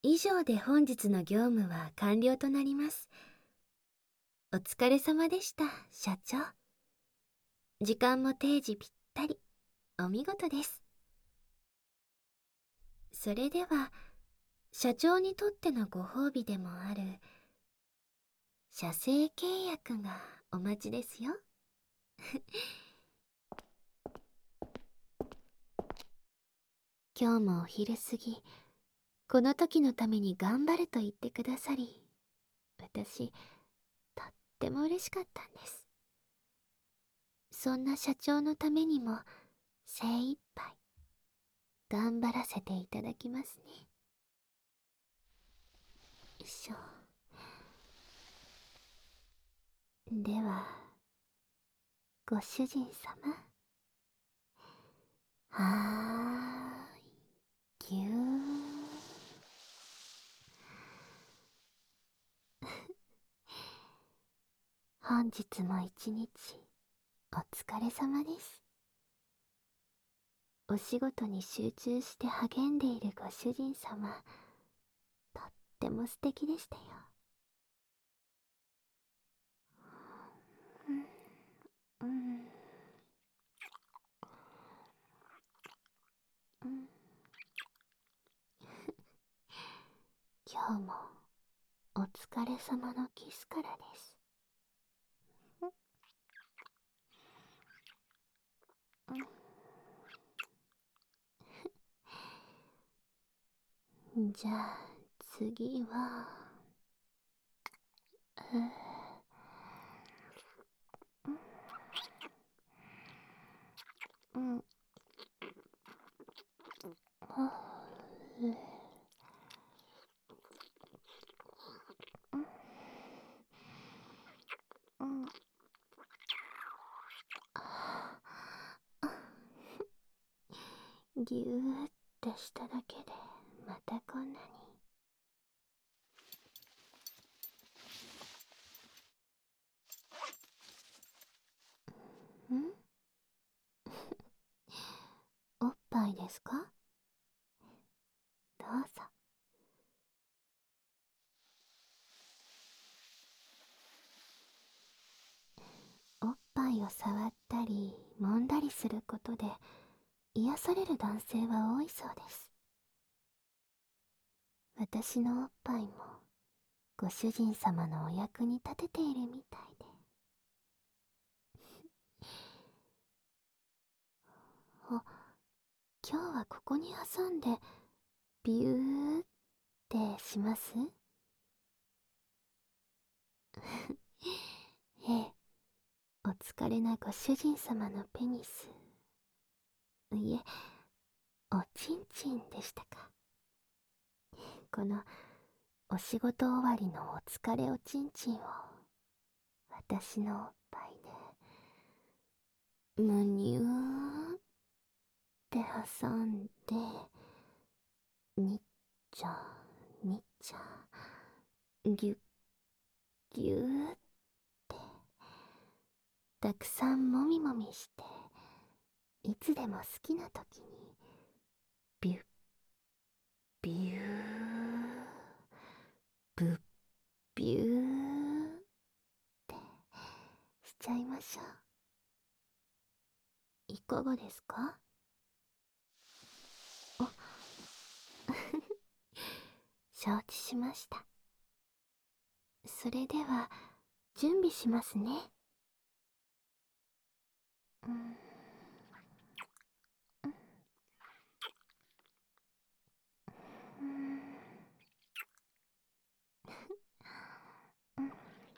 以上で本日の業務は完了となります。お疲れ様でした、社長。時間も定時ぴったり。お見事です。それでは、社長にとってのご褒美でもある、社製契約がお待ちですよ。今日もお昼過ぎ、この時のために頑張ると言ってくださり、私、とっても嬉しかったんです。そんな社長のためにも精一杯頑張らせていただきますね。よいしょ。では、ご主人様。はーい、ぎゅー。本日も一日お疲れ様です。お仕事に集中して励んでいるご主人様、とっても素敵でしたよ。うん、うん、うん。今日もお疲れ様のキスからです。じゃあ次は、うん、うん、ぎゅーってしただけでまたこんなに。おっぱいですか？どうぞ。おっぱいを触ったり揉んだりすることで癒される男性は多いそうです。私のおっぱいもご主人様のお役に立てているみたいで。あ、今日はここに挟んでビューってします？ええ、お疲れなご主人様のペニス、いえ、おちんちんでしたか。このお仕事終わりのお疲れおちんちんを私のおっぱいでむにゅーって挟んで、にっちゃにっちゃぎゅっぎゅーってたくさんもみもみして、いつでも好きな時にビュッビューブッビューってしちゃいましょう。いかがですか？お承知しました。それでは準備しますね。うん、うん、うん、よ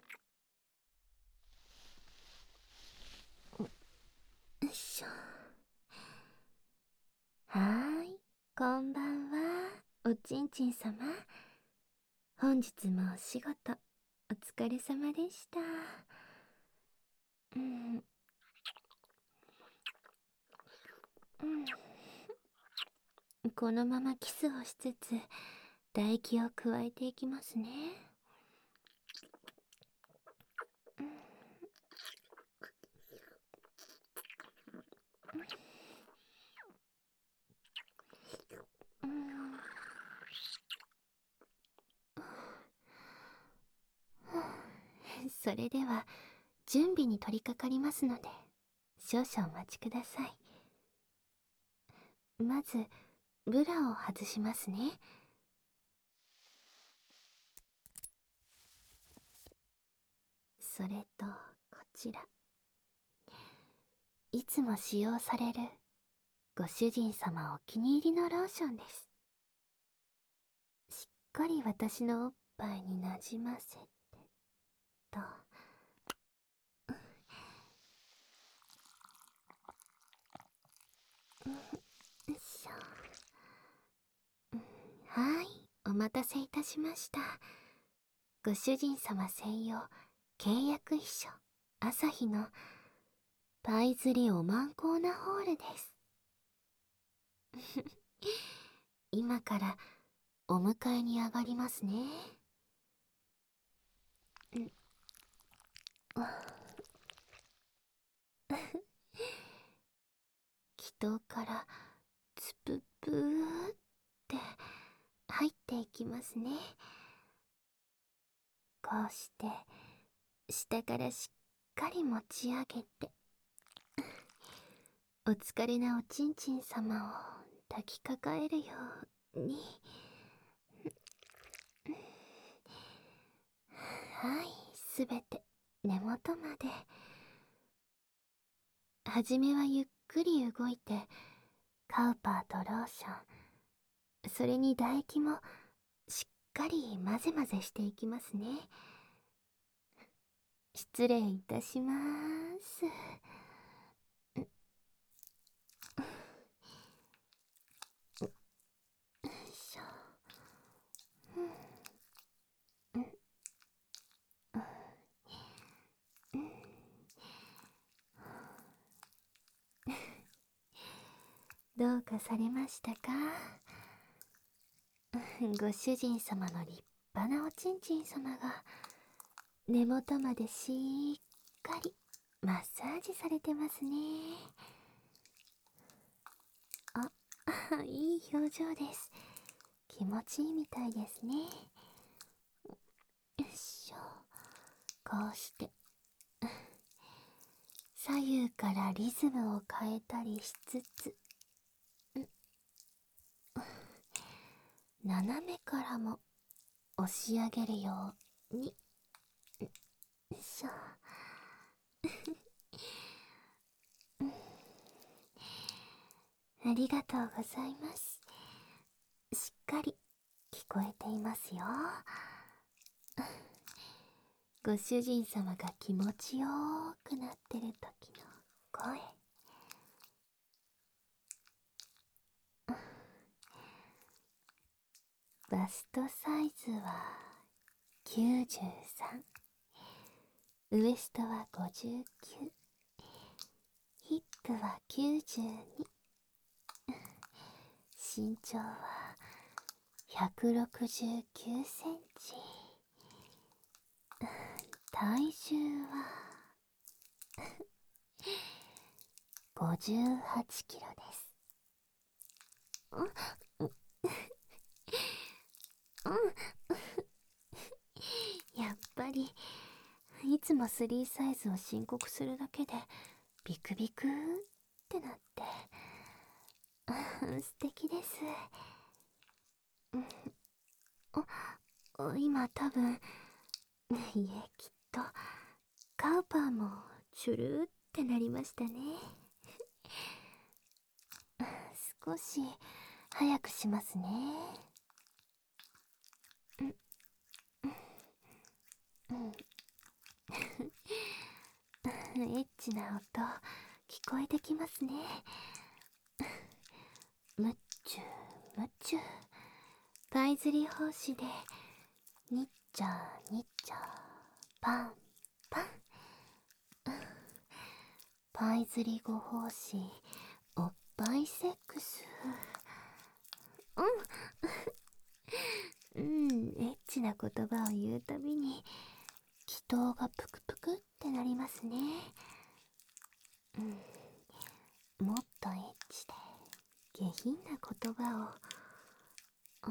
いしょ。はーい、こんばんは、おちんちん様。本日もお仕事お疲れ様でした。うん、うん、このままキスをしつつ唾液を加えていきますね。うん、 それでは準備に取り掛かりますので、少々お待ちください。まずブラを外しますね。それとこちら、いつも使用されるご主人様お気に入りのローションです。しっかり私のおっぱいになじませてと。よいしょ。はい、お待たせいたしました。ご主人様専用契約秘書朝日のパイ釣りおまんこーなホールです。今からお迎えに上がりますね。気筒からつぷぷーって入っていきますね。こうして下からしっかり持ち上げて、お疲れなおちんちん様を抱きかかえるように。はい、すべて根元まで。はじめはゆっくり動いてカウパーとローション、それに唾液もしっかり混ぜ混ぜしていきますね。失礼いたします。よいしょ。どうかされましたか？ご主人様の立派なおちんちん様が根元までしっかりマッサージされてますね。あ、いい表情です。気持ちいいみたいですね。よいしょ。こうして左右からリズムを変えたりしつつ、斜めからも押し上げるように。よいしょ。ありがとうございます。しっかり聞こえていますよ。ご主人様が気持ちよーくなってる時の声。バストサイズは93、ウエストは59、ヒップは92、身長は169センチ、体重は58キロです。やっぱりいつも3サイズを申告するだけでビクビクってなって、素敵です。今多分、いえ、きっとカウパーもチュルーってなりましたね。少し早くしますね。エッチな音聞こえてきますね。むっちゅむっちゅ、パイ釣り奉仕でにっちゃにっちゃパンパン。パイ釣りご奉仕おっぱいセックス。エッチな言葉を言うたびに気筒がプクプクってなりますね。もっとエッチで下品な言葉を。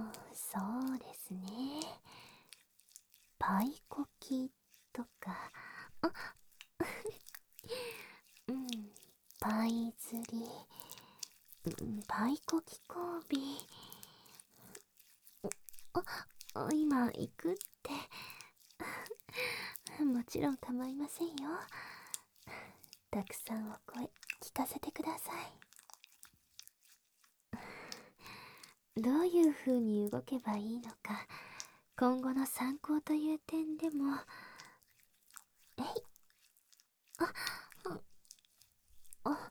そうですね。パイコキとかうん、パイ釣り、パイコキ交尾。今行くって。もちろん構いませんよ。たくさんお声聞かせてください。どういう風に動けばいいのか、今後の参考という点でも。えい。あ、あ、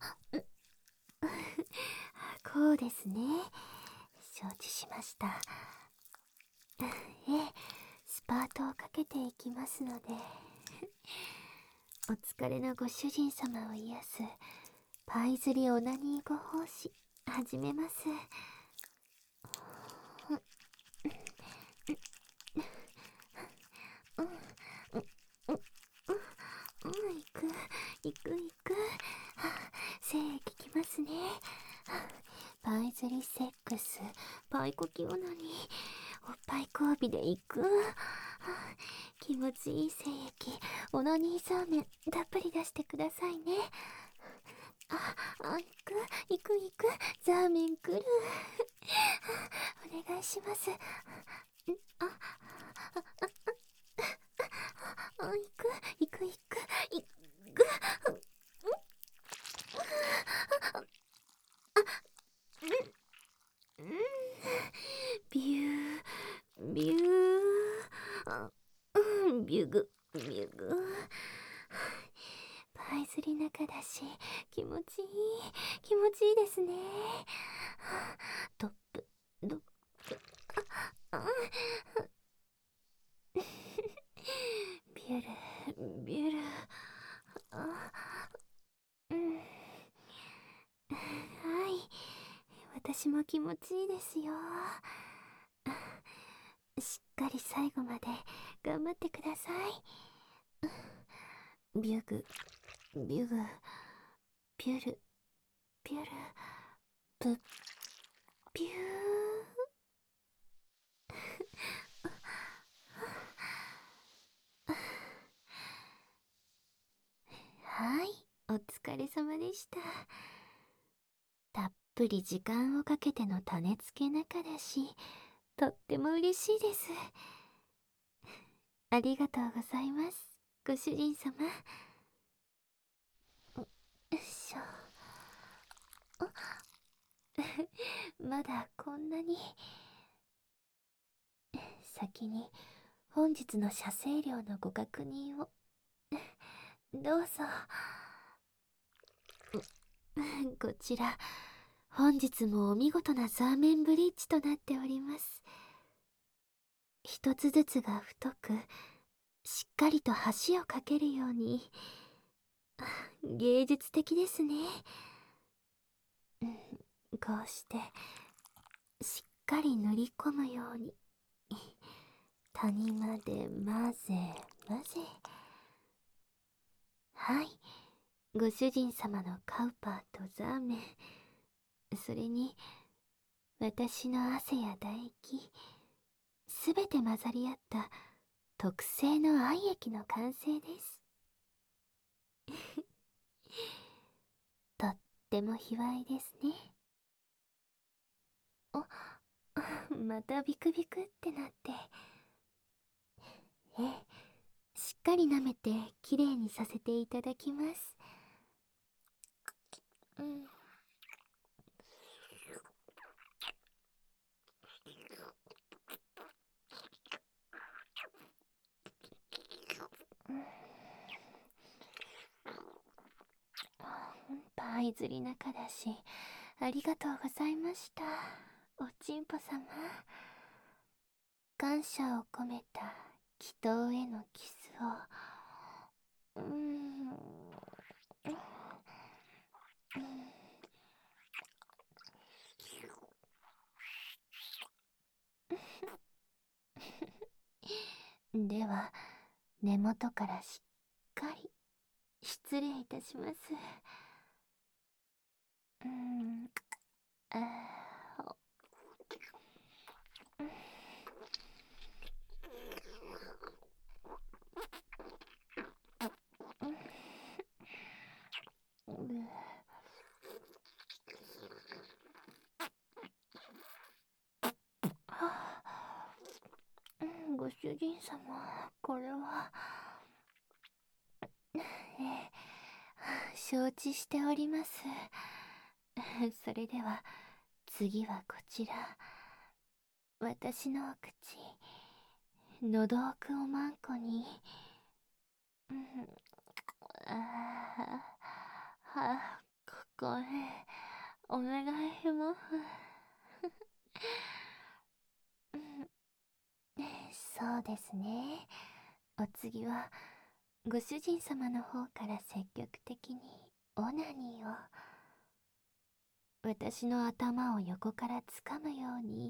こうですね。承知しました。ええ、スパートをかけていきますので。お疲れのご主人様を癒すパイ釣りオナニーご奉仕始めます。行く行く行く。精液きますね。パイ釣りセックス、パイコキオナニー、おっぱい交尾で行く。気持ちいい精液、オナニーサーメンたっぷり出してくださいね。行く行く行く。ザーメン来る。お願いします。行く行く行く行く。ビュービュー。ビュグビュグ。パイ釣り中だし気持ちいい気持ちいいですね。ドップドップ。ビュルビュル。うん、はい、私も気持ちいいですよ。しっかり最後まで頑張ってください。ビュグビュグビュルビュルブビュー。はい、お疲れ様でした。たっぷり時間をかけての種付け仲だし、とっても嬉しいです。ありがとうございます、ご主人様。よいしょ。まだこんなに。先に本日の射精量のご確認を。どうぞ。こちら本日もお見事なザーメンブリッジとなっております。一つずつが太くしっかりと橋を架けるように。芸術的ですね。こうしてしっかり塗り込むように谷まで混ぜ混ぜ。はい、ご主人様のカウパーとザーメン、それに私の汗や唾液、すべて混ざり合った特製の愛液の完成です。とっても卑猥ですね。またビクビクってなって。ええ、しっかり舐めてきれいにさせていただきます。うん。パイ釣り仲だし、ありがとうございました。おちんぽ様。感謝を込めた祈祷へのキスを。では根元からしっかり失礼いたします。あーご主人様、これは。承知しております。それでは、次はこちら。私のお口、喉奥をまんこに。うん、ここへ、お願いします。そうですね。お次は、ご主人様の方から積極的にオナニーを。私の頭を横からつかむように。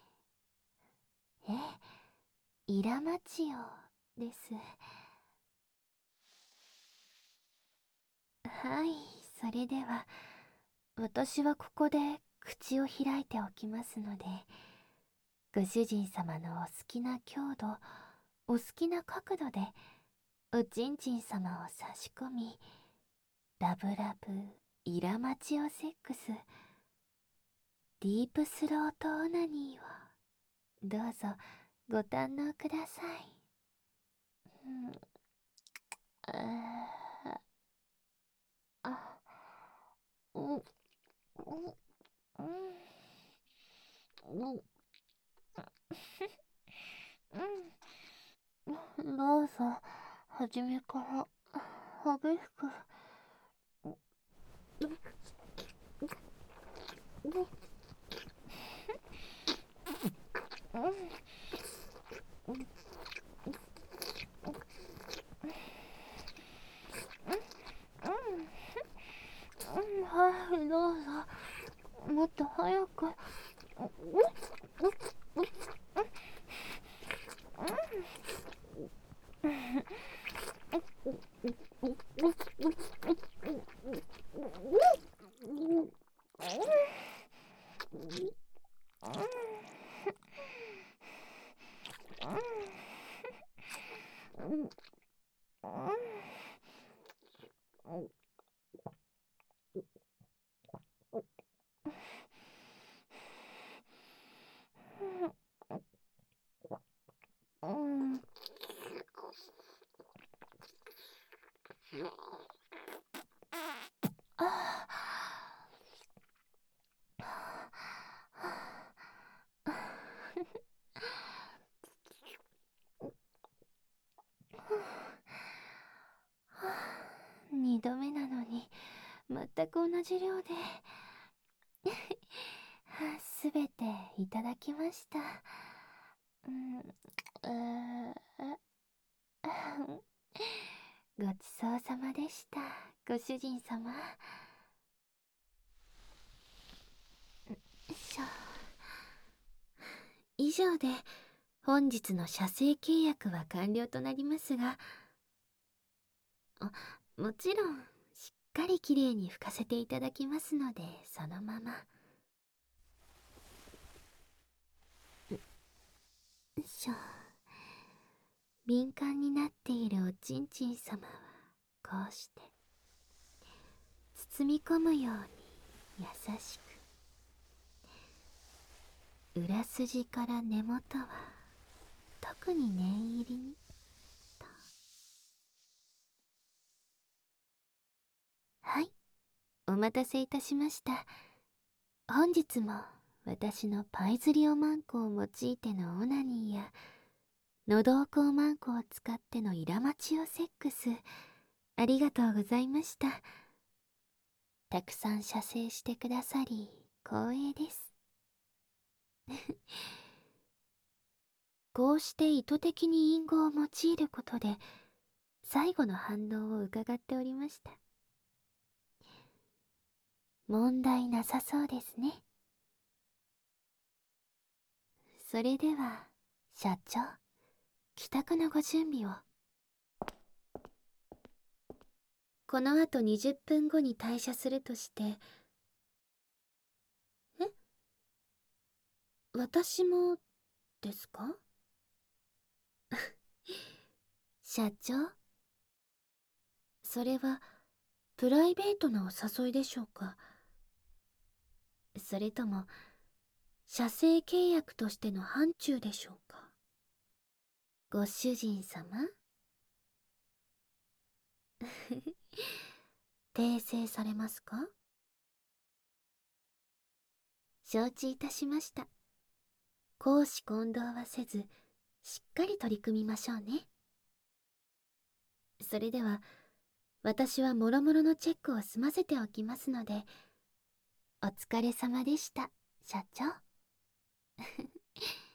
イラマチオです。はい、それでは、私はここで口を開いておきますので、ご主人様のお好きな強度、お好きな角度で、おちんちん様を差し込み、ラブラブ、イラマチオセックス、ディープスロートオナニーを、どうぞご堪能ください。うん、うん、うん、どうぞ、はじめから、激しく。はい、どうぞ、もっと早く。うん。二度目なのに、全く同じ量で。すべていただきました。うん、ごちそうさまでした、ご主人様。以上で本日の社製契約は完了となりますが、もちろんしっかりきれいに拭かせていただきますので、そのまま。敏感になっているおちんちん様はこうして包み込むように優しく、裏筋から根元は特に念入りにと。はい、お待たせいたしました。本日も私のパイズリオマンコを用いてのオナニーや、喉奥をマンコを使ってのイラマチオセックス、ありがとうございました。たくさん射精してくださり光栄です。こうして意図的に隠語を用いることで、最後の反応を伺っておりました。問題なさそうですね。それでは、社長、帰宅のご準備を。このあと20分後に退社するとして。私も、ですか？社長？それは、プライベートなお誘いでしょうか？それとも、社製契約としての範疇でしょうか？ ご主人様訂正されますか？承知いたしました。公私混同はせず、しっかり取り組みましょうね。それでは、私はもろもろのチェックを済ませておきますので、お疲れ様でした、社長。